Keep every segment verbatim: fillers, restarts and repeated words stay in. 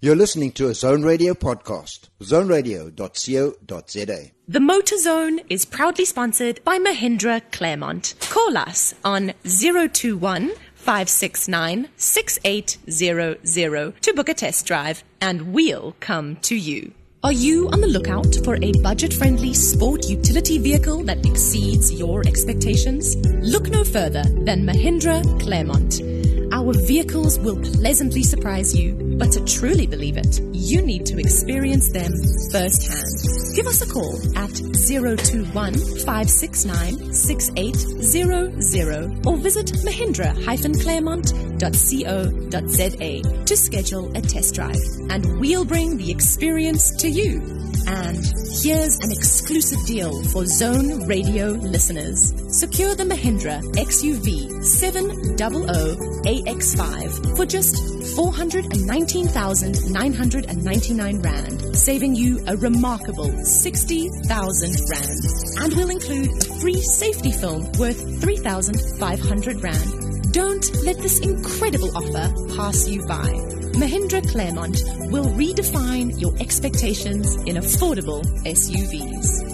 You're listening to a Zone Radio podcast, zone radio dot co dot za. The Motor Zone is proudly sponsored by Mahindra Claremont. Call us on zero two one, five six nine, six eight zero zero to book a test drive, and we'll come to you. Are you on the lookout for a budget-friendly sport utility vehicle that exceeds your expectations? Look no further than Mahindra Claremont. Our vehicles will pleasantly surprise you, but to truly believe it, you need to experience them firsthand. Give us a call at zero two one, five six nine, six eight zero zero or visit mahindra dash claremont dot co dot za to schedule a test drive, and we'll bring the experience to you. And here's an exclusive deal for Zone Radio listeners. Secure the Mahindra X U V seven hundred A X five for just four hundred nineteen thousand nine hundred ninety-nine rand, saving you a remarkable sixty thousand rand. And we'll include a free safety film worth three thousand five hundred rand. Don't let this incredible offer pass you by. Mahindra Claremont will redefine your expectations in affordable S U Vs.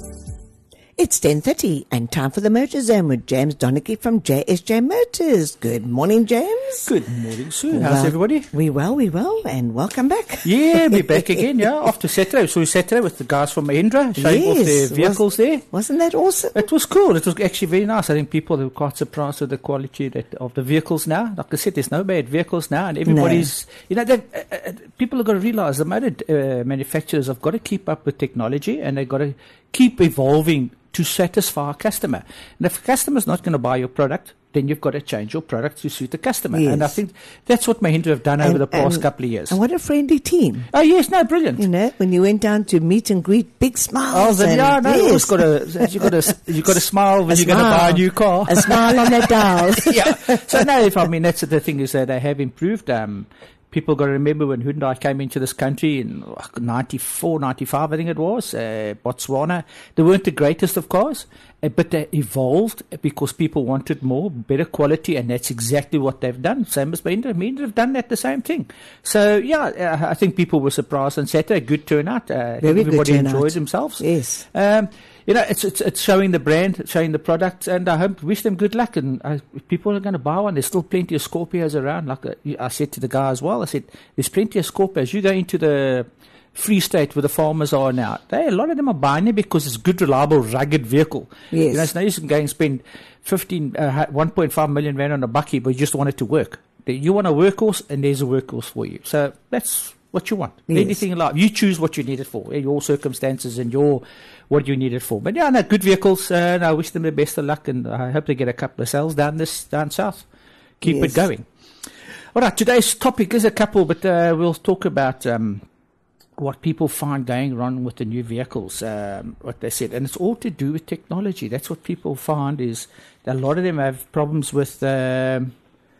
It's ten thirty and time for the Motor Zone with James Donaghy from J S J Motors. Good morning, James. Good morning, Sue. How's well, everybody? We well, we well, and welcome back. Yeah, we're back again, yeah, after Saturday. So we Saturday with the guys from Mahindra, showing yes, off their vehicles was, there. Wasn't that awesome? It was cool. It was actually very nice. I think people were quite surprised with the quality that, of the vehicles now. Like I said, there's no bad vehicles now, and everybody's, no. you know, uh, uh, people have got to realize the motor uh, manufacturers have got to keep up with technology, and they've got to keep evolving to satisfy a customer. And if a customer's not going to buy your product, then you've got to change your product to suit the customer. Yes. And I think that's what Mahindra have done and, over the past and, couple of years. And what a friendly team. Oh, yes, no, brilliant. You know, when you went down to meet and greet, big smiles. Oh, the, and, yeah, no, yes. got a, you got a, you got a smile when a you're smile. going to buy a new car. A smile on that dial. Yeah. So, no, if, I mean, that's the thing is that they have improved. Um, People got to remember when Hyundai came into this country in ninety-four, ninety-five, I think it was, uh, Botswana. They weren't the greatest of cars, uh, but they evolved because people wanted more, better quality, and that's exactly what they've done. Same as Mahindra. Mahindra have done that the same thing. So, yeah, uh, I think people were surprised on Saturday. Good turnout. Uh, Very everybody good turnout. enjoyed themselves. Yes. Um, You know, it's, it's it's showing the brand, showing the product, and I hope, wish them good luck. And uh, if people are going to buy one, there's still plenty of Scorpios around. Like uh, I said to the guy as well, I said, there's plenty of Scorpios. You go into the Free State where the farmers are now. They, a lot of them are buying it because it's a good, reliable, rugged vehicle. Yes. You know, it's no use to go and spend fifteen, uh, one point five million rand on a bucky, but you just want it to work. You want a workhorse, and there's a workhorse for you. So that's what you want. Yes. Anything in life, you choose what you need it for, your circumstances and your what you need it for. But yeah, no, good vehicles, uh, and I wish them the best of luck, and I hope they get a couple of sales down this down south. Keep yes. it going. All right, today's topic is a couple, but uh, we'll talk about um, what people find going wrong with the new vehicles, um, what they said, and it's all to do with technology. That's what people find is that a lot of them have problems with Um,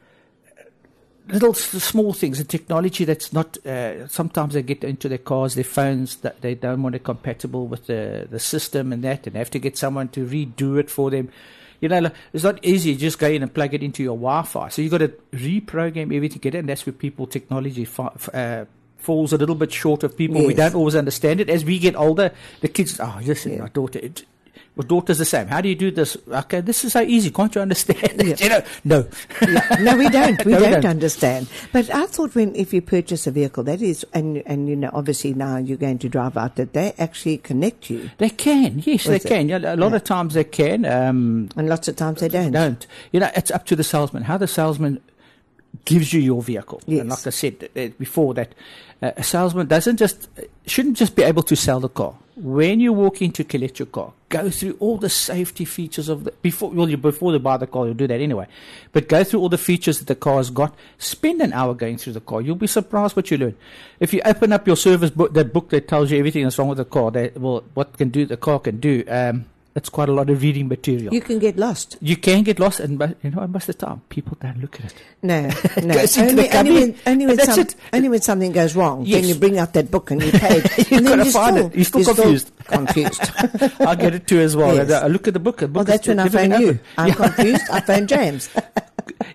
little small things, the technology that's not, uh, sometimes they get into their cars, their phones, that they don't want it compatible with the, the system and that, and they have to get someone to redo it for them. You know, it's not easy. You just go in and plug it into your Wi-Fi. So you've got to reprogram everything, get it, and that's where people, technology uh, falls a little bit short of people. Yes. We don't always understand it. As we get older, the kids, oh, listen, yeah. my daughter, it, my daughter's the same. How do you do this? Okay, this is so easy. Can't you understand it? Yeah. You know, no. Yeah. No, we don't. We no, don't, we don't understand. But I thought when, if you purchase a vehicle, that is, and, and you know, obviously now you're going to drive out, that they actually connect you. They can, yes, Was they it? can. Yeah, a lot yeah. of times they can. Um, and lots of times they don't. Don't. You know, it's up to the salesman. How the salesman gives you your vehicle. Yes. And like I said uh, before, that uh, a salesman doesn't just, shouldn't just be able to sell the car. When you walk in to collect your car, go through all the safety features of the, before, well, you, before you buy the car, you'll do that anyway. But go through all the features that the car has got. Spend an hour going through the car. You'll be surprised what you learn. If you open up your service book, that book that tells you everything that's wrong with the car, that, well, what can do, the car can do, um, it's quite a lot of reading material. You can get lost. You can get lost, and you know, most of the time, people don't look at it. No, no. only, only, when, only, when that's some, it. only when something goes wrong, yes. then you bring out that book and you pay it. You've and got then to you're find still, it. You're still you're confused. Still confused. I get it too as well. Yes. I look at the book. The book well, that's when I phone you. I'm yeah. confused. I phone James.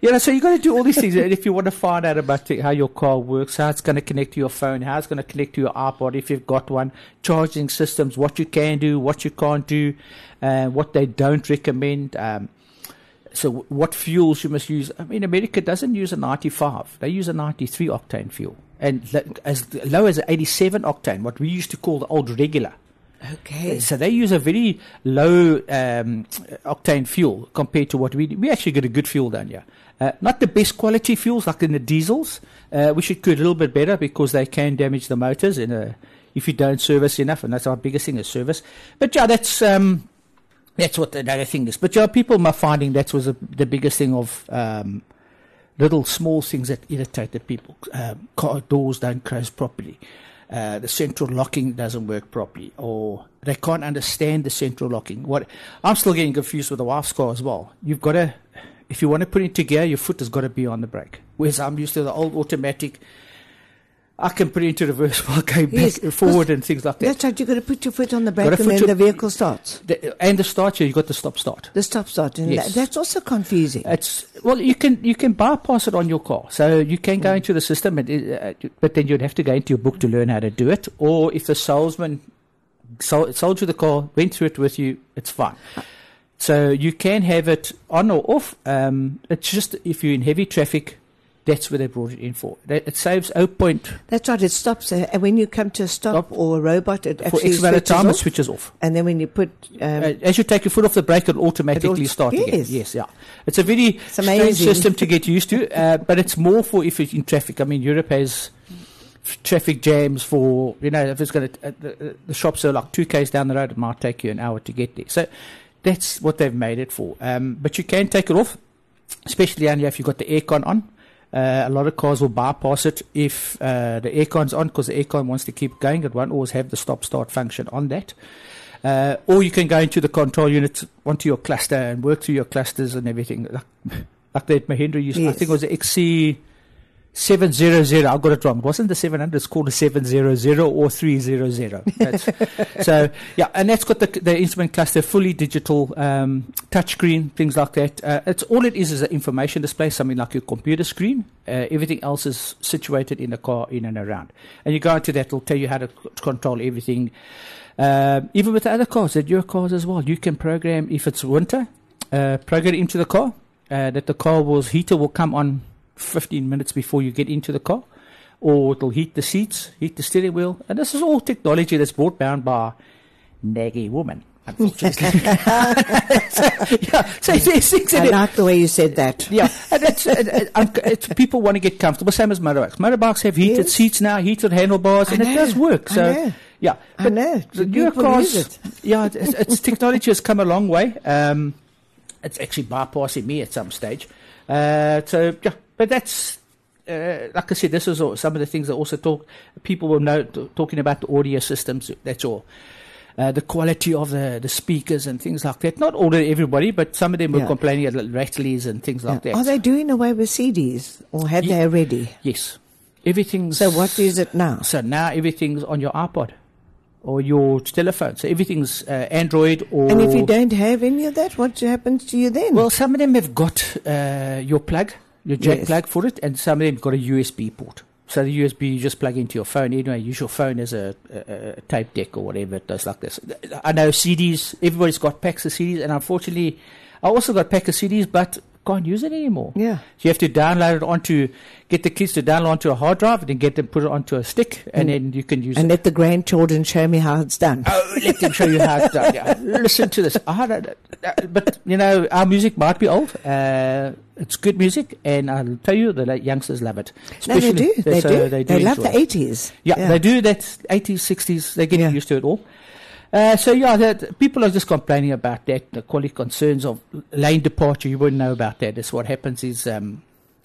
You know, so you got to do all these things. And if you want to find out about the, how your car works, how it's going to connect to your phone, how it's going to connect to your iPod if you've got one, charging systems, what you can do, what you can't do, uh, what they don't recommend. Um, so w- what fuels you must use. I mean, America doesn't use a ninety-five. They use a ninety-three octane fuel. And th- as low as eighty-seven octane, what we used to call the old regular. Okay. So they use a very low um, octane fuel compared to what we do. We actually get a good fuel down here. Uh, not the best quality fuels like in the diesels. Uh, we should do a little bit better because they can damage the motors in a, if you don't service enough, and that's our biggest thing is service. But yeah, that's um, that's what the other thing is. But yeah, people are finding that was a, the biggest thing of um, little small things that irritate the people. Um, car doors don't close properly. Uh, the central locking doesn't work properly, or they can't understand the central locking. What I'm still getting confused with the wife's car as well. You've got to, if you want to put it into gear, your foot has got to be on the brake. Whereas I'm used to the old automatic. I can put it into reverse while going back Yes, and forward and things like that. That's right. You've got to put your foot on the brake, Gotta and put then your- the vehicle starts. The, and the start here, you've got the stop start. The stop start, and Yes. that, that's also confusing. It's well, you can you can bypass it on your car, so you can go into the system, and, uh, but then you'd have to go into your book to learn how to do it. Or if the salesman sold, sold you the car, went through it with you, it's fine. So you can have it on or off. Um, it's just if you're in heavy traffic, that's where they brought it in for. It it saves zero point That's right. It stops, uh, and when you come to a stop, Stop. or a robot, it for actually X amount of switches time. It off. switches off. And then when you put, um, Uh, as you take your foot off the brake, it'll automatically It'll- start again. yes. Yes, yeah. It's a very strange amazing. system to get used to, uh, but it's more for if it's in traffic. I mean, Europe has f- traffic jams for, you know, if it's going to, uh, the, the shops are like two k's down the road, it might take you an hour to get there. So that's what they've made it for. Um, but you can take it off, especially down here if you've got the aircon on. Uh, a lot of cars will bypass it if uh, the aircon's on, because the aircon wants to keep going. It won't always have the stop-start function on that. Uh, or you can go into the control unit, onto your cluster, and work through your clusters and everything. Like, like that Mahindra used, I Yes. think it was the X C seven hundred. I got it wrong. It wasn't the seven hundred, it's called the seven hundred or three hundred. That's, so, yeah, and that's got the, the instrument cluster, fully digital, um, touchscreen, things like that. Uh, it's all it is is an information display, something like your computer screen. Uh, everything else is situated in the car, in and around. And you go into that, it'll tell you how to c- control everything. Um, even with the other cars, the your cars as well, you can program, if it's winter, uh, program it into the car, uh, that the car will, heater will come on fifteen minutes before you get into the car, or it'll heat the seats, heat the steering wheel. And this is all technology that's brought down by naggy woman, unfortunately. so, yeah, so there's things in I it. like the way you said that. Yeah, and it's, it, it, um, it's, people want to get comfortable, same as motorbikes. Motorbikes have heated Yes. seats now, heated handlebars, I and it know, does work. I So, know. yeah, I but know. the People newer use cars, it. yeah, it's, it's technology has come a long way. Um, it's actually bypassing me at some stage. Uh, so, yeah, but that's. Uh, like I said, this is all, some of the things that also talk. People will know t- talking about the audio systems. That's all. Uh, the quality of the, the speakers and things like that. Not all of everybody, but some of them were Yeah. complaining about rattlies and things like Yeah. that. Are they doing away with C Ds, or have Ye- they already? Yes, everything's. So what is it now? So now everything's on your iPod or your telephone. So everything's uh, Android or. And if you don't have any of that, what happens to you then? Well, some of them have got uh, your plug, your jack Yes. plug for it, and some of them got a U S B port. So the U S B you just plug into your phone. Anyway, use your phone as a, a, a tape deck or whatever it does like this. I know C Ds, everybody's got packs of C Ds, and unfortunately, I also got pack of C Ds, but can't use it anymore. Yeah. So you have to download it onto, get the kids to download onto a hard drive, and then get them put it onto a stick, and Mm. then you can use and it. let the grandchildren show me how it's done. Oh, let them show you how it's done. Yeah. Listen to this. I don't, uh, but, you know, our music might be old. Uh, it's good music, and I'll tell you, the like, youngsters love it. No, they do. They so do. They, They, do love enjoy the it. eighties. Yeah, they do. That eighties, sixties, they're getting Yeah. used to it all. Uh, so, yeah, that, people are just complaining about that, the quality concerns of lane departure. You wouldn't know about that. That's what happens is um,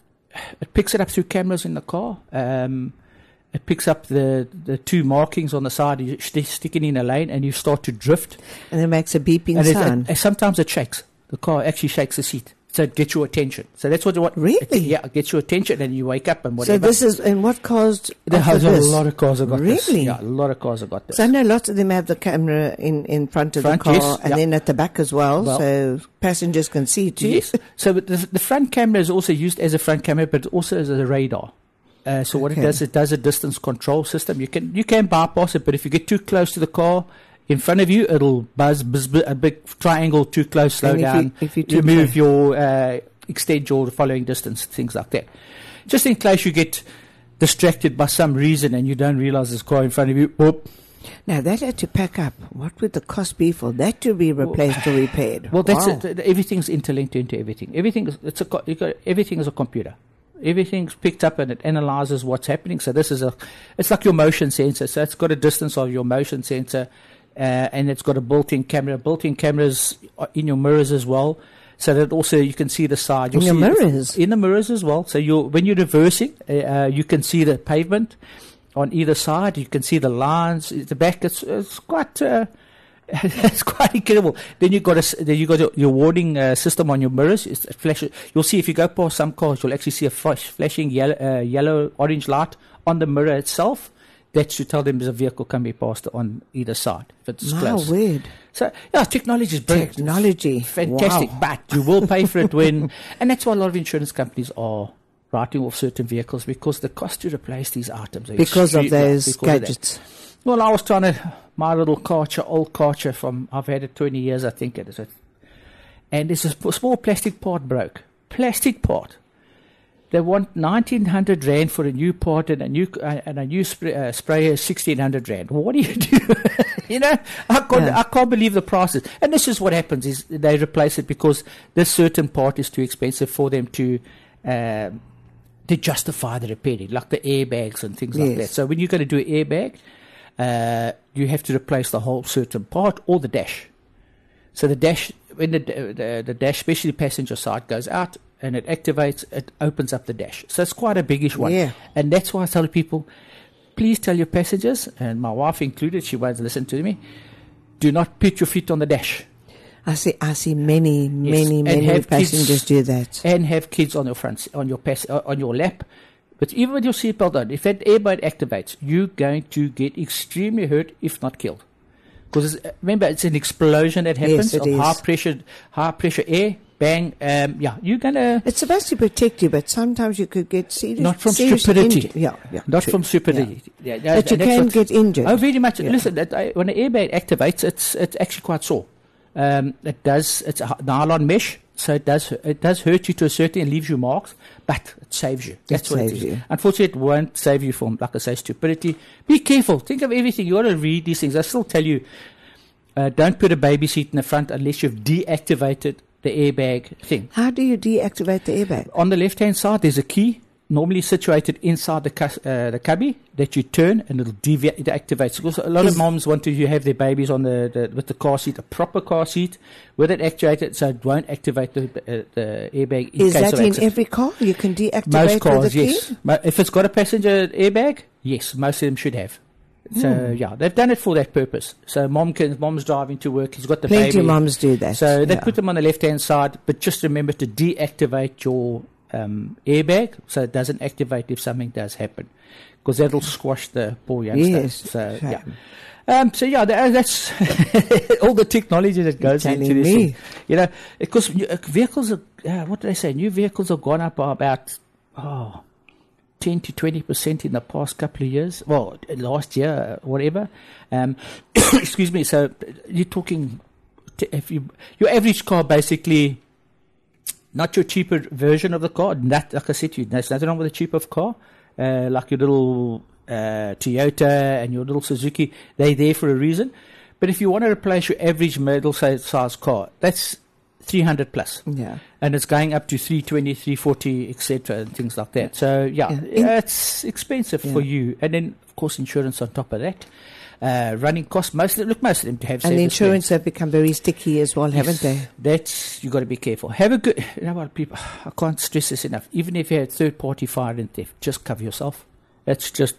it picks it up through cameras in the car. Um, it picks up the, the two markings on the side. You st- stick it in a lane, and you start to drift. And it makes a beeping And it, sound. it, sometimes it shakes. The car actually shakes the seat. So it gets your attention. So that's what you want. Really? It, yeah, it gets your attention and you wake up and whatever. So this is, and what caused There has a this? lot of cars have got this. Really? Yeah, a lot of cars have got this. So I know lots of them have the camera in, in front of Front, the car yes, and yeah. then at the back as well, Well- so passengers can see too. Yes. So but the, the front camera is also used as a front camera, but also as a radar. Uh, so what Okay. it does, it does a distance control system. You can you can bypass it, but if you get too close to the car in front of you, it'll buzz, buzz, buzz a big triangle too close, slow And if you- down, if you're too remove close. your, uh, extend your following distance, things like that. Just in case you get distracted by some reason and you don't realize there's a car in front of you, whoop. Now that had to pack up. What would the cost be for that to be replaced or repaired? Well, that's Wow. it. Everything's interlinked into everything. Everything is it's a co- you got, everything is a computer. Everything's picked up and it analyzes what's happening. So this is a, it's like your motion sensor. So it's got a distance of your motion sensor, uh, and it's got a built-in camera. Built-in cameras are in your mirrors as well, so that also you can see the side. In You'll your see- mirrors? in the mirrors as well. So you when you're reversing, uh, uh, you can see the pavement on either side. You can see the lines. The back. It's it's quite. Uh, it's quite incredible. Then you got a, then you got your, your warning uh, system on your mirrors. It's, it flashes. You'll see if you go past some cars, you'll actually see a flash, flashing yellow, uh, yellow, orange light on the mirror itself. That should tell them there's a vehicle coming past on either side if it's My close. word. So yeah, technology is brilliant. Technology. Fantastic, Wow. but you will pay for it when, and that's why a lot of insurance companies are writing off certain vehicles because the cost to replace these items are Because of extreme- yeah, those because of that. gadgets. Well, I was trying to, my little Karcher, old Karcher from, I've had it twenty years, I think it is. And there's a sp- small plastic part broke. Plastic part. They want nineteen hundred rand for a new part and a new, uh, and a new spray, uh, sprayer is sixteen hundred rand. What do you do? You know, I can't, Yeah. I can't believe the prices. And this is what happens is they replace it because this certain part is too expensive for them to, um, to justify the repairing, like the airbags and things like Yes. that. So when you're going to do an airbag, uh, you have to replace the whole certain part or the dash. So the dash, when the, the, the dash, especially the passenger side, goes out and it activates, it opens up the dash. So it's quite a biggish one. Yeah. And that's why I tell people, please tell your passengers, and my wife included, she won't listen to me, do not put your feet on the dash. I see. I see many, many, and many have passengers kids- do that. And have kids on your front, on your pass, uh, on your lap. But even with your seatbelt on, if that airbag activates, you're going to get extremely hurt, if not killed. Because remember, it's an explosion that happens Yes, it of is. high pressure, high pressure air. Bang! Um, yeah, you're gonna It's supposed to protect you, but sometimes you could get serious. not from serious stupidity. inju- Yeah, yeah. not true. from stupidity. Yeah. Yeah, But you and that's can what- get injured. Oh, very much. Yeah. Listen, that, I, when the airbag activates, it's it's actually quite sore. Um, it does. It's a nylon mesh, so it does it does hurt you to a certain and leaves you marks, but it saves you. That's what saves it is. you. Unfortunately, it won't save you from, like I say, stupidity. Be careful. Think of everything. You got to read these things. I still tell you, uh, don't put a baby seat in the front unless you've deactivated the airbag thing. How do you deactivate the airbag? On the left-hand side, there's a key, normally situated inside the cus- uh, the cubby, that you turn and it'll devi- it activates. Because a lot Is- of moms want to have their babies on the, the with the car seat, a proper car seat, with it activated, so it won't activate the, uh, the airbag in Is case that of in accident. every car? You can deactivate Most cars, with the key? yes. Mo- If it's got a passenger airbag, yes, most of them should have. So Hmm. yeah, they've done it for that purpose. So mom can, mom's driving to work, he's got the Plenty baby. of mums do that. So they yeah. put them on the left-hand side, but just remember to deactivate your um, airbag so it doesn't activate if something does happen, because that'll squash the poor youngster. Yes, So shame. yeah. Um, so yeah, that, that's all the technology that goes Telling into this. me. thing. You know, because new- uh, vehicles are, uh, what do they say? New vehicles have gone up by about oh, ten to twenty percent in the past couple of years. Well, last year, whatever. Um, excuse me. So you're talking, t- if you your average car basically, not your cheaper version of the car. Not, like I said to you, there's nothing wrong with a cheaper car, uh, like your little uh, Toyota and your little Suzuki. They're there for a reason. But if you want to replace your average middle size car, that's three hundred plus. Yeah. And it's going up to three twenty, three forty, et cetera, and things like that. So, yeah, Yeah. yeah, it's expensive Yeah. for you. And then, of course, insurance on top of that. Uh, running costs, most of them, look, most of them have And service insurance plans. have become very sticky as well, haven't they? That's, you got to be careful. Have a good, you know what, people, I can't stress this enough. Even if you had third party fire and theft, just cover yourself. That's just,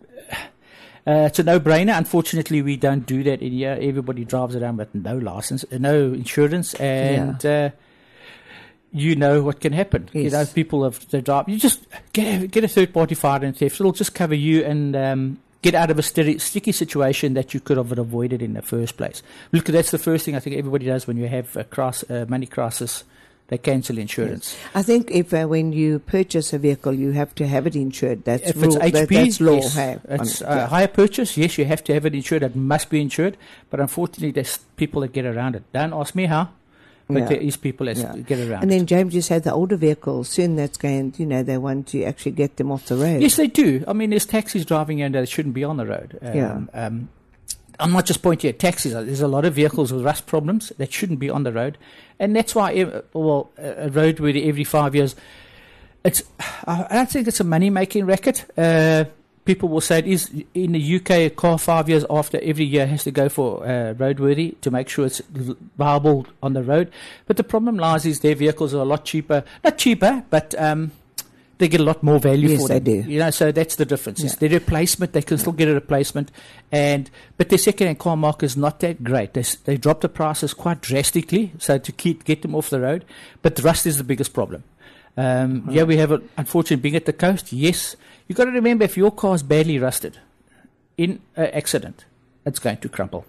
uh, it's a no brainer. Unfortunately, we don't do that in here. Everybody drives around with no license, uh, no insurance, and, uh, you know what can happen. Yes. You know, people have they drive. You just get a, get a third party fire and theft. It'll just cover you and um, get out of a sticky, sticky situation that you could have avoided in the first place. Look, that's the first thing I think everybody does when you have a crisis, uh, money crisis. They cancel insurance. Yes. I think if uh, when you purchase a vehicle, you have to have it insured. That's if rule, it's H P, that, that's law. yes, Hey, it's on, a yeah. higher purchase. Yes, you have to have it insured. It must be insured. But unfortunately, there's people that get around it. Don't ask me how, but Yeah. there is people that Yeah. get around And it. then James, you said the older vehicles, soon that's going, you know, they want to actually get them off the road. Yes, they do. I mean, there's taxis driving in that shouldn't be on the road. Um, Yeah. Um, I'm not just pointing at taxis. There's a lot of vehicles with rust problems that shouldn't be on the road. And that's why, ev- well, a road where every five years, it's, I don't think it's a money-making racket. Uh, people will say it is in the U K, a car five years after every year has to go for uh, roadworthy to make sure it's viable on the road. But the problem lies is their vehicles are a lot cheaper. Not cheaper, but um, they get a lot more value Yes, for they them. do. You know, so that's the difference. It's Yeah. their replacement. They can still get a replacement, and but their second-hand car market is not that great. They s- they drop the prices quite drastically, so to keep get them off the road. But the rust is the biggest problem. Um, Yeah, we have it. Unfortunately, being at the coast, yes, you got to remember if your car is badly rusted in an accident, it's going to crumple,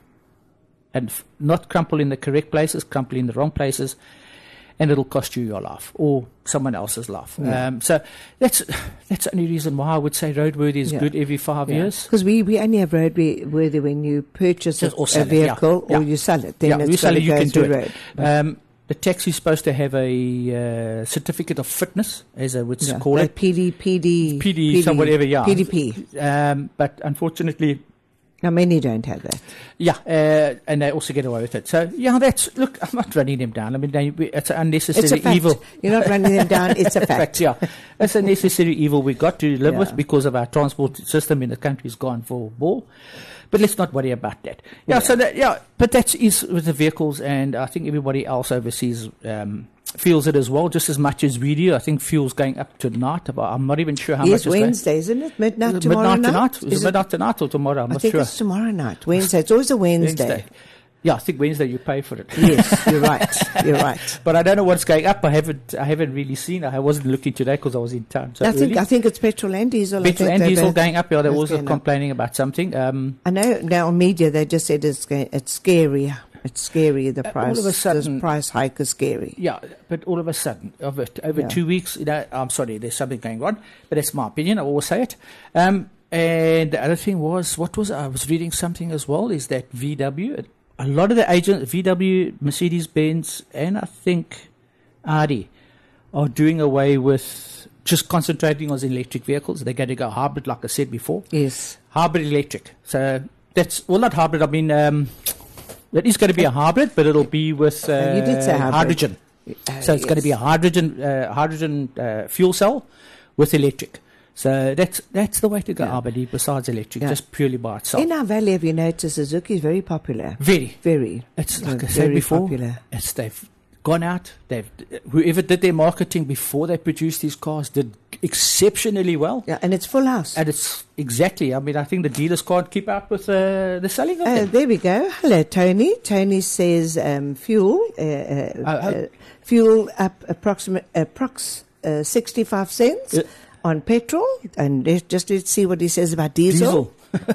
and f- not crumple in the correct places, crumple in the wrong places. And it'll cost you your life or someone else's life. Yeah. Um, so that's that's the only reason why I would say roadworthy is Yeah. good every five years. Because we, we only have roadworthy when you purchase a, Just or a sell it, yeah. vehicle Yeah. or you sell it. Then Yeah, it's you sell gotta it, you go can do to it. road. But- Um, the taxi's supposed to have a uh, certificate of fitness, as I would yeah, call that it. P D, P D, P D, some whatever, yeah. P D P. Um, but unfortunately, Now, many don't have that. yeah, uh, and they also get away with it. So, yeah, that's, look, I'm not running them down. I mean, they, it's an unnecessary It's a fact. evil. You're not running them down. It's a fact. yeah. It's a necessary evil we got to live Yeah. with because of our transport system in the country's gone for a ball. But let's not worry about that. Yeah, Yeah. so that, yeah, but that is with the vehicles, and I think everybody else overseas um, feels it as well, just as much as we do. I think fuel's going up tonight. But I'm not even sure how Yes, much it's going. Wednesday, isn't it? Midnight Is it tomorrow midnight night? tonight? Is, Is it midnight tonight or tomorrow? I'm I not think sure. it's tomorrow night. Wednesday. It's always a Wednesday. Wednesday. Yeah, I think Wednesday you pay for it. Yes, you're right. You're right. But I don't know what's going up. I haven't. I haven't really seen. I wasn't looking today because I was in town. So I think early. I think it's petrol and diesel. I Petrol think and they're diesel both- going up. Yeah, they're both also going up. complaining about something. Um, I know now on media they just said it's going, it's scary. It's scary. The Uh, price. all of a sudden- this price hike is scary. yeah, but all of a sudden, over over Yeah. two weeks, you know, I'm sorry, there's something going on. But that's my opinion. I always say it. Um, and the other thing was, what was I was reading something as well? Is that V W? A lot of the agents, V W, Mercedes Benz, and I think Audi, are doing away with just concentrating on electric vehicles. They're going to go hybrid, like I said before. Yes. Hybrid electric. So that's, well, not hybrid, I mean, um, it is going to be a hybrid, but it'll be with uh, You did say hybrid. hydrogen. Uh, So it's going to yes. be a hydrogen uh, hydrogen uh, fuel cell with electric. So that's that's the way to go, Yeah. I believe, besides electric, Yeah. just purely by itself. In our valley, have you noticed Suzuki is very popular? Very. Very. It's They're like I said very before, popular. it's they've gone out, they've whoever did their marketing before they produced these cars did exceptionally well. Yeah, and it's full house. And it's exactly, I mean, I think the dealers can't keep up with uh, the selling of Uh, them. there we go. Hello, Tony. Tony says um, fuel, uh, uh, Oh, oh. uh, fuel up approximate approx uh, sixty-five cents Yeah. on petrol, and let's just let's see what he says about diesel.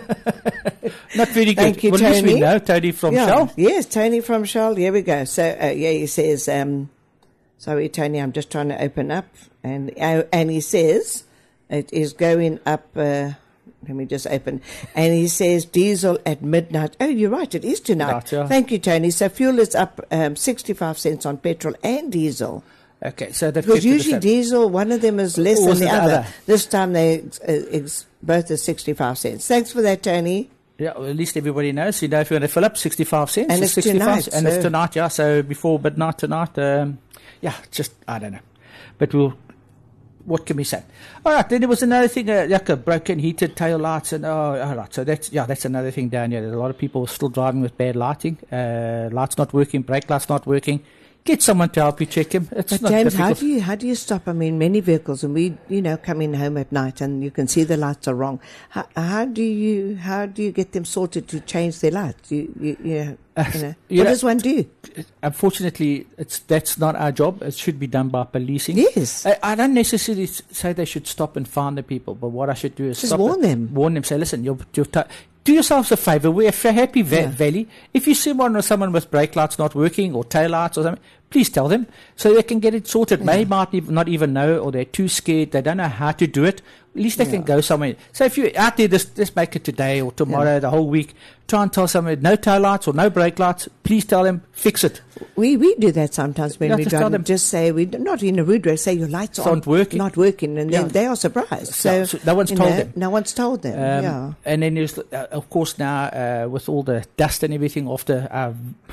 Not very good. Thank you, well, at least we Tony. know Tony from yeah. Shell. Yes, Tony from Shell. Here we go. So uh, yeah, he says. Um, sorry, Tony. I'm just trying to open up, and uh, and he says it is going up. Uh, Let me just open. And he says diesel at midnight. Oh, you're right. It is tonight. Right, yeah. Thank you, Tony. So fuel is up um, sixty-five cents on petrol and diesel. Okay, so that Because usually diesel, one of them is less Or than was the it the other. other? This time they uh, it's both are sixty-five cents. Thanks for that, Tony. Yeah, well, at least everybody knows. You know, if you want to fill up, sixty-five cents. And it's sixty-five tonight, And so- it's tonight, yeah. So before midnight tonight, um, yeah, just, I don't know. But we'll, what can we say? All right, then there was another thing, uh, like a broken heated tail lights. And, oh, all right. So that's, yeah, that's another thing down here. There's a lot of people still driving with bad lighting. Uh, lights not working, brake lights not working. Get someone to help you check them. It's But not James, difficult. how do you how do you stop? I mean, many vehicles, and we you know come in home at night, and you can see the lights are wrong. How, how do you how do you get them sorted to change their lights? You, you, you Uh, You know, you what know, does one do? Unfortunately, it's that's not our job. It should be done by policing. Yes. I, I don't necessarily s- say they should stop and fine the people, but what I should do is Just stop warn it, them. Warn them. Say, listen, you're, you're t- do yourselves a favour. We're a happy va- Yeah. valley. If you see one or someone with brake lights not working or tail lights or something, please tell them so they can get it sorted. Yeah. They might ev- not even know, or they're too scared. They don't know how to do it. At least they Yeah. can go somewhere. So if you're out there, just, just make it today or tomorrow, Yeah. the whole week. Try and tell someone no tail lights or no brake lights. Please tell them, fix it. We we do that sometimes when Yeah, we just tell drive. them. Just say we not in a rude way. Say your lights It's not working. not working, and then Yeah. they are surprised. So, So- so no one's you told know, them. No one's told them. Um, yeah. And then there's, uh, of course, now uh, with all the dust and everything after uh,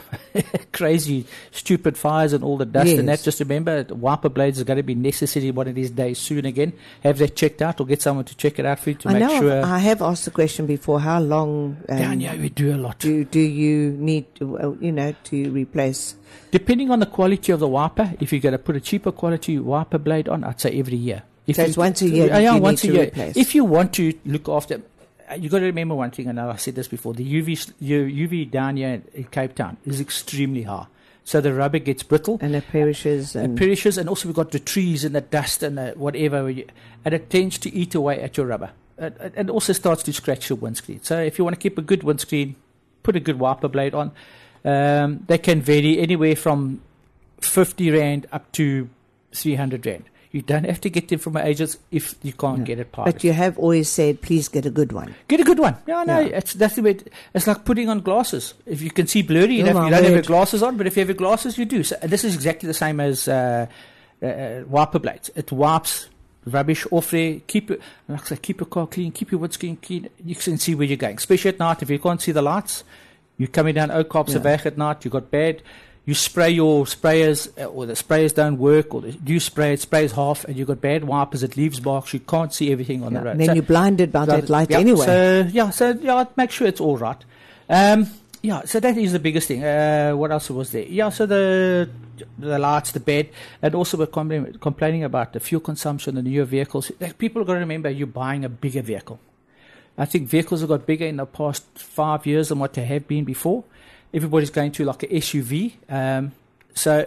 crazy, stupid fires and all the dust and Yes. that, just remember, the wiper blades are going to be necessary one of these days soon again. Have that checked out or get someone to check it out for you to I make know. sure. I have asked the question before. How long um, Down here, we do a lot. do do you need, to, uh, you know, to replace? Depending on the quality of the wiper, if you're going to put a cheaper quality wiper blade on, I'd say every year. If So you, it's once a year Uh, yeah, you once need a to year. replace. If you want to look after, uh, you got to remember one thing. I know I said this before. The U V s- U- U V down here in- in Cape Town is extremely high, so the rubber gets brittle. And it perishes. It And perishes, and also we've got the trees and the dust and the whatever, you- and it tends to eat away at your rubber. It, it, it also starts to scratch your windscreen. So if you want to keep a good windscreen, put a good wiper blade on. Um, they can vary anywhere from fifty rand up to three hundred rand. You don't have to get them from agents if you can't No. get it private. but you have always said, please get a good one. Get a good one. No, no, Yeah. it's that's the way. It, it's like putting on glasses. If you can see blurry, you, Oh, have, my you don't have your word. glasses on. But if you have your glasses, you do. So and this is exactly the same as uh, uh, wiper blades. It wipes rubbish off there. Keep it, like I say, keep your car clean. Keep your windscreen clean. You can see where you're going. Especially at night, if you can't see the lights, you're coming down Oak Kaapse Yeah. Weg at night. You got bad. You spray your sprayers, uh, or the sprayers don't work, or the, you spray it, sprays half, and you've got bad wipers. It leaves marks. You can't see everything on Yeah. the road. And then So- you're blinded by that light yeah, anyway. So yeah, so yeah, make sure it's all right. Um, yeah, so that is the biggest thing. Uh, what else was there? Yeah, so the the lights, the bed, and also we're compla- complaining about the fuel consumption in the newer vehicles. Like, people have got to remember you're buying a bigger vehicle. I think vehicles have got bigger in the past five years than what they have been before. Everybody's going to like a S U V. Um, so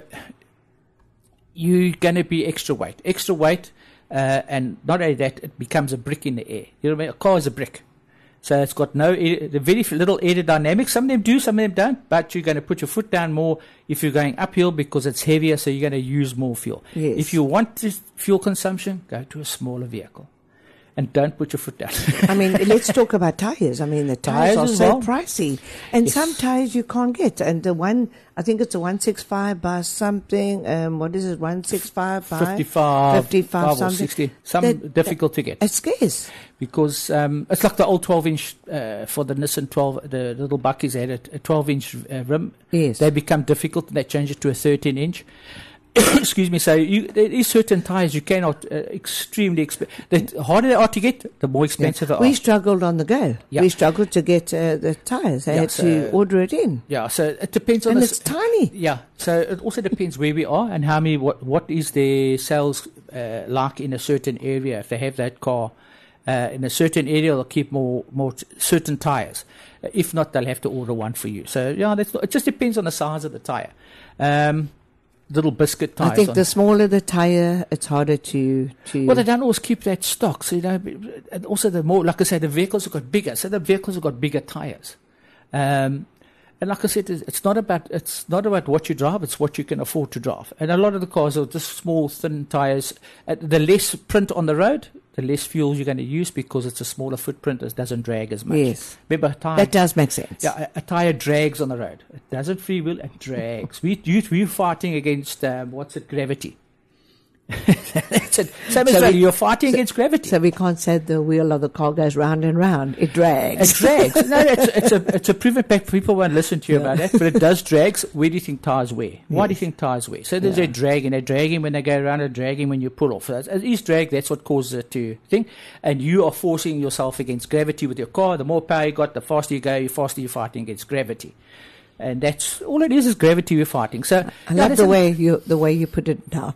you're going to be extra weight. Extra weight, uh, and not only that, it becomes a brick in the air. You know what I mean? A car is a brick. So it's got no, aer- the very little aerodynamics. Some of them do, some of them don't. But you're going to put your foot down more if you're going uphill because it's heavier, so you're going to use more fuel. Yes. If you want this fuel consumption, go to a smaller vehicle. And don't put your foot down. I mean, let's talk about tires. I mean, the tires, Tyres are as so well. pricey. And Yes. some tires you can't get. And the one, I think it's a one sixty-five by something. Um, what is it? one sixty-five by? fifty-five, fifty-five or something. sixty. Some That- difficult to get. It's scarce. Because um, it's like the old twelve inch uh, for the Nissan twelve, the little buckies had a, a twelve inch uh, rim. Yes. They become difficult and they change it to a thirteen inch. Excuse me. So you, there is certain tires you cannot uh, extremely exp- the harder they are to get, the more expensive Yeah. they are. We struggled on the go. Yeah. We struggled to get uh, the tires. I Yeah, had to so- order it in. Yeah, so it depends on And the it's tiny. Yeah, so it also depends where we are and how many. What what is their sales uh, like in a certain area? If they have that car uh, in a certain area, they'll keep more more t- certain tires. Uh, if not, they'll have to order one for you. So yeah, that's not, it just depends on the size of the tire. Um, little biscuit tires. I think on- the smaller the tire, it's harder to to. well, they don't always keep that stock. So you know, and also the more, like I said, the vehicles have got bigger. So the vehicles have got bigger tires. Um, and like I said, it's it's not about it's not about what you drive; it's what you can afford to drive. And a lot of the cars are just small, thin tires. Uh, the less print on the road, the less fuel you're going to use because it's a smaller footprint. It doesn't drag as much. Yes. Remember, a tire. that does make sense. Yeah, a, a tire drags on the road. It doesn't freewheel, it drags. we, you, we're fighting against, um, what's it, gravity. That's it. Same as So well, we- you're fighting against gravity. So we can't say the wheel of the car goes round and round. It drags. It drags. No, it's, it's a it's a proven fact. People won't listen to you Yeah. about that, but it does drags. Where do you think tires wear? Why do you Yes. think tires wear? So there's Yeah. a dragging. They're dragging when they go around, and dragging when you pull off. So it is drag. That's what causes it to think. And you are forcing yourself against gravity with your car. The more power you got, the faster you go. The faster you're fighting against gravity. And that's all it is. Is gravity we're fighting. So I yeah, love that's the a- way you the way you put it now.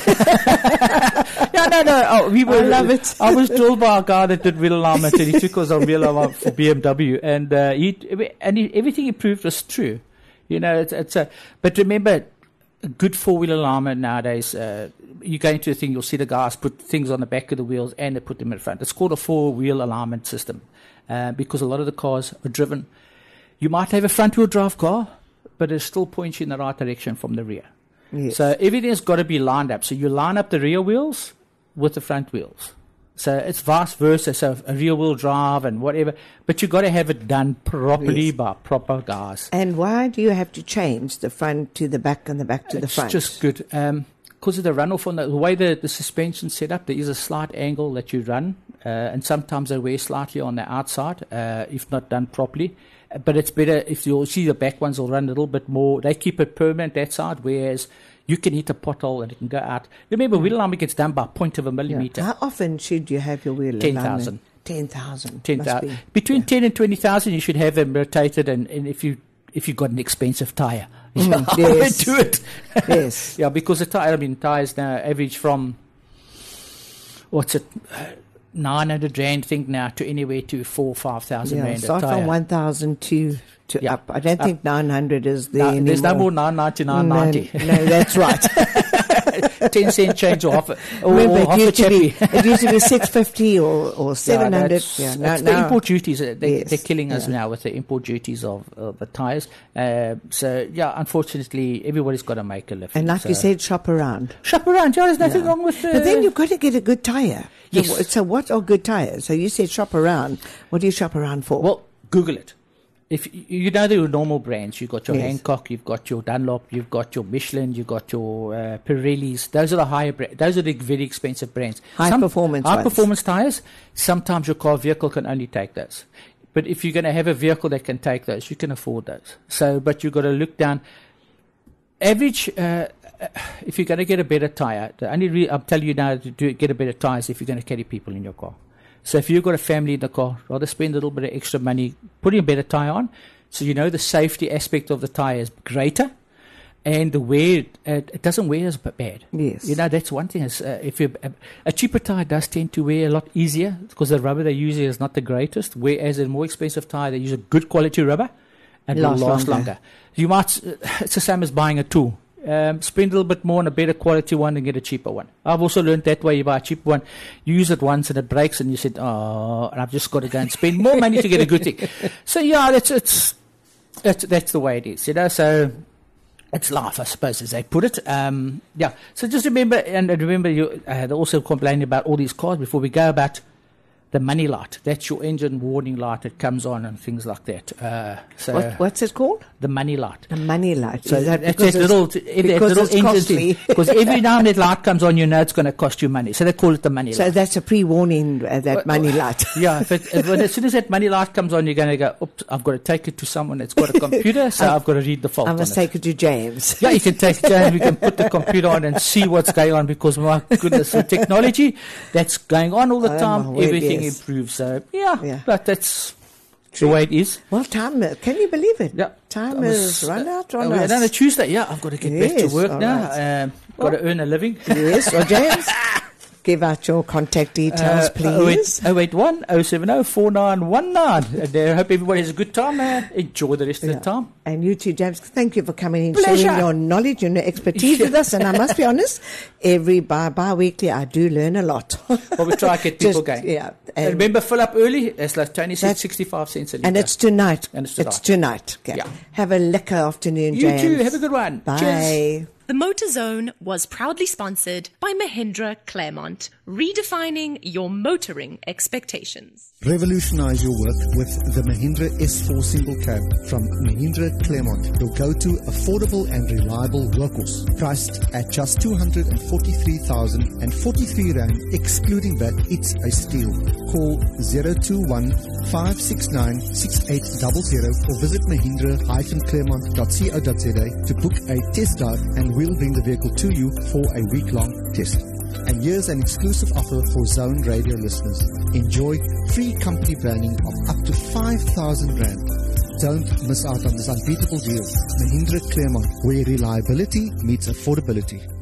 No, no, no. Oh, we were, I love it. I was told by a guy that did wheel alignment, and he took us on wheel alignment for B M W, and uh, he and he, everything he proved was true. You know, it's, it's a. But remember, a good four-wheel alignment nowadays. Uh, you go into a thing, you'll see the guys put things on the back of the wheels and they put them in front. It's called a four-wheel alignment system uh, because a lot of the cars are driven. You might have a front-wheel drive car, but it still points you in the right direction from the rear. Yes. So everything's got to be lined up. So you line up the rear wheels with the front wheels. So it's vice versa. So a rear wheel drive and whatever, but you've got to have it done properly Yes. by proper guys. And why do you have to change the front to the back and the back to the It's front? just good. Um, because of the runoff on the, the way the, the suspension's set up, there is a slight angle that you run, uh, and sometimes they wear slightly on the outside, uh, if not done properly. Uh, But it's better if you'll see the back ones will run a little bit more. They keep it permanent that side, whereas you can hit a pothole and it can go out. Remember, wheel alignment gets done by a point of a millimeter. How often should you have your wheel ten alignment? thousand. ten thousand. ten Must thousand. be. Between ten and twenty thousand, you should have them rotated, and, and if you if you got an expensive tire, Mm, yeah, I would yes. do it. Yes. Yeah, because the tire, I mean, tires now average from what's it, nine hundred rand, think now, to anywhere to four, five thousand Yeah, rand a start tire. from one thousand to, to Yeah. up. I don't Up. think nine hundred is there No, anymore. there's no more nine ninety nine ninety. No, no, that's right. Ten cent change or half a, or, Remember, or it half a used, to be, chappie. it used to be six fifty or, or seven hundred. that's- Yeah, no, it's the now- import duties. uh, They, Yes, They're killing us yeah. now with the import duties of, of the tires. Uh, so, yeah, unfortunately, everybody's got to make a living. And like so. you said, shop around. Shop around. Yeah, there's nothing Yeah. wrong with the... But then you've got to get a good tire. Yes. So, so what are good tires? So you said shop around. What do you shop around for? Well, Google it. If y- you know the normal brands, you've got your Yes. Hancock, you've got your Dunlop, you've got your Michelin, you've got your uh, Pirellis. Those are the higher brands. Those are the very expensive brands. High performance High ones. performance tires. Sometimes your car vehicle can only take those. But if you're going to have a vehicle that can take those, you can afford those. So, but you've got to look down. Average. Uh, uh, if you're going to get a better tire, the only re- I'll tell you now to do, get a better tire is if you're going to carry people in your car. So if you've got a family in the car, rather spend a little bit of extra money putting a better tire on, so you know the safety aspect of the tire is greater, and the wear uh, it doesn't wear as b- bad. Yes. You know that's one thing. Is uh, if you a, a cheaper tire does tend to wear a lot easier because the rubber they use is not the greatest. Whereas a more expensive tire they use a good quality rubber and Last will last longer. longer. You might uh, it's the same as buying a tool. Um, spend a little bit more on a better quality one and get a cheaper one. I've also learned that way. You buy a cheap one, you use it once and it breaks, and you said, "Oh, and I've just got to go and spend more money to get a good thing." So yeah, that's it's that's that's the way it is, you know. So it's life, I suppose, as they put it. Um, yeah. So just remember, and remember, you uh, they also complaining about all these cars before we go about the money light. That's your engine warning light that comes on and things like that. Uh, so what, what's it called? the money light. A money light. So Is that that's because that it's- little, t- that because little it's engine costly? thing. Because every time that light comes on, you know it's going to cost you money. So they call it the money So light. that's a pre-warning, uh, that money light. Yeah, if it, if, when, as soon as that money light comes on, you're going to go, oops, I've got to take it to someone that's got a computer, so I've got to read the fault I on must it. take it to James. Yeah, you can take it down, we can put the computer on and see what's going on, because my goodness, the technology that's going on all the Oh, time, my word, everything yes. improves. So, yeah, Yeah. but that's the way it is. Well, time, uh, can you believe it? Yeah. Time I was, has run uh, out on uh, us. On a Tuesday, yeah, I've got to get back Yes, to work all now. right. Um, got to earn a living. Yes, well, James, give out your contact details, please. oh eight one, oh seven oh, four nine one nine. And I hope everybody has a good time. Uh, enjoy the rest Yeah. of the time. And you too, James, thank you for coming in, Pleasure. sharing your knowledge and your expertise with us. And I must be honest, every bi- bi-weekly I do learn a lot. Well, we try to get people Just- going. Yeah. And And, remember, fill up early. As like Tony said, That's- sixty-five cents a litre. and it's tonight. And it's It's tonight. tonight. Okay. Yeah. Have a lekker afternoon, You James. too. Have a good one. Bye. Cheers. The Motor Zone was proudly sponsored by Mahindra Claremont, redefining your motoring expectations. Revolutionize your work with the Mahindra S four single cab from Mahindra Claremont, your go-to affordable and reliable workhorse. Priced at just two hundred forty-three thousand forty-three rand, excluding V A T, it's a steal. Call zero two one, five six nine, six eight zero zero or visit mahindra dash claremont dot co dot za to book a test drive, and we'll bring the vehicle to you for a week-long test. And here's an exclusive offer for Zone Radio listeners. Enjoy free company branding of up to five thousand rand. Don't miss out on this unbeatable deal. Mahindra Claremont, where reliability meets affordability.